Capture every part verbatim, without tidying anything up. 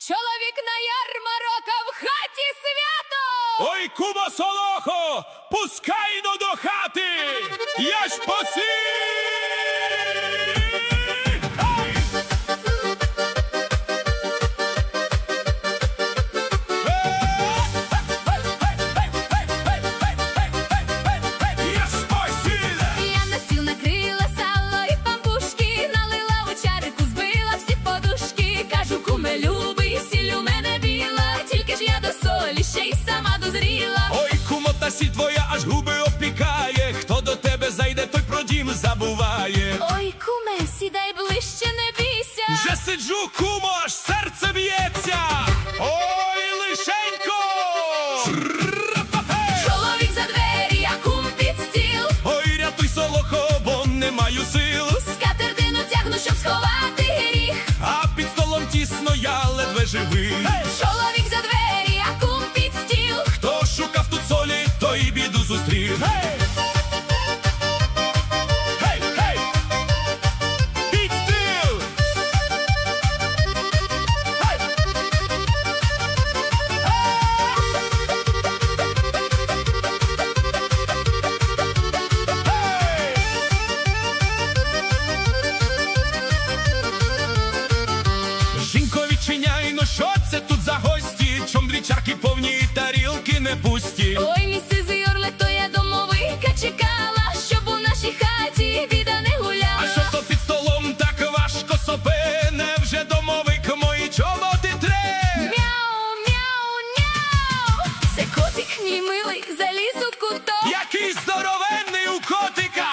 Чоловік на ярмарок, а в хаті свято! Ой, кумо солохо, пускай но до хати, я ж посі. Я на стіл накрила сало і пампушки, налила у чарику, збила всі подушки. Кажу, куме любий, сіль у мене біла, тільки ж я до солі ще й сама дозріла. Ой, кумо, та сіль твоя аж губи опікає, хто до тебе зайде, той про дім забуває. Ой, куме, сідай ближче, не бійся. Вже сиджу, кумо, аж серце б'ється. Ой, лишенько! Чоловік за двері, а кум під стіл. Ой, рятуй, солохо, бо не маю сил. Скатертину тягну, щоб сховати гріх. А під столом тісно, я ледве живий. Чоловік за двері, а кум під стіл. Хто шукав тут солі, той біду зустрів. Гей! Гей, гей! Під стіл! Гей! Гей! Жінко, відчиняй, ну що це тут за гості? Чом дві чарки повні, тарілки не пусті? Ой, місце зйорле, то я домовика чекала, щоб у нашій хаті біда не А гуляла. що то під столом так важко собе? Невже домовик мої чоботи тре? Мяу, мяу, няу. Це котик мій милий, заліз у куток. Який здоровенний у котика!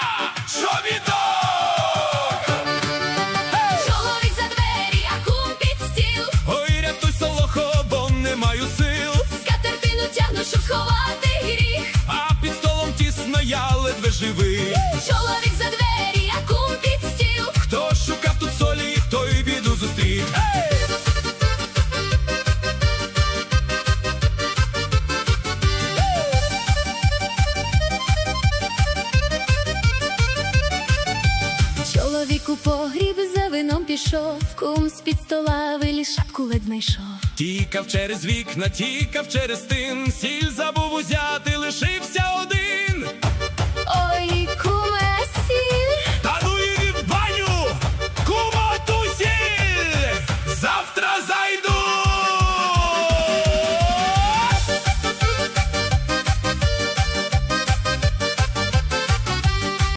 Чобіток! Чоловік за двері, а кум під стіл. Ой, рятуй, солохо, бо не маю сил. Скатертину тягну, щоб сховати гріх. А під столом тісно, я ледве живий. Чоловік за двері, а кум під стіл. Хто шукав тут солі, той біду зустрів. Ей! Чоловік у погріб за вином пішов, кум з-під стола виліз, шапку ледь знайшов. Тікав через вікна, тікав через тин, сіль забув узяти, лишився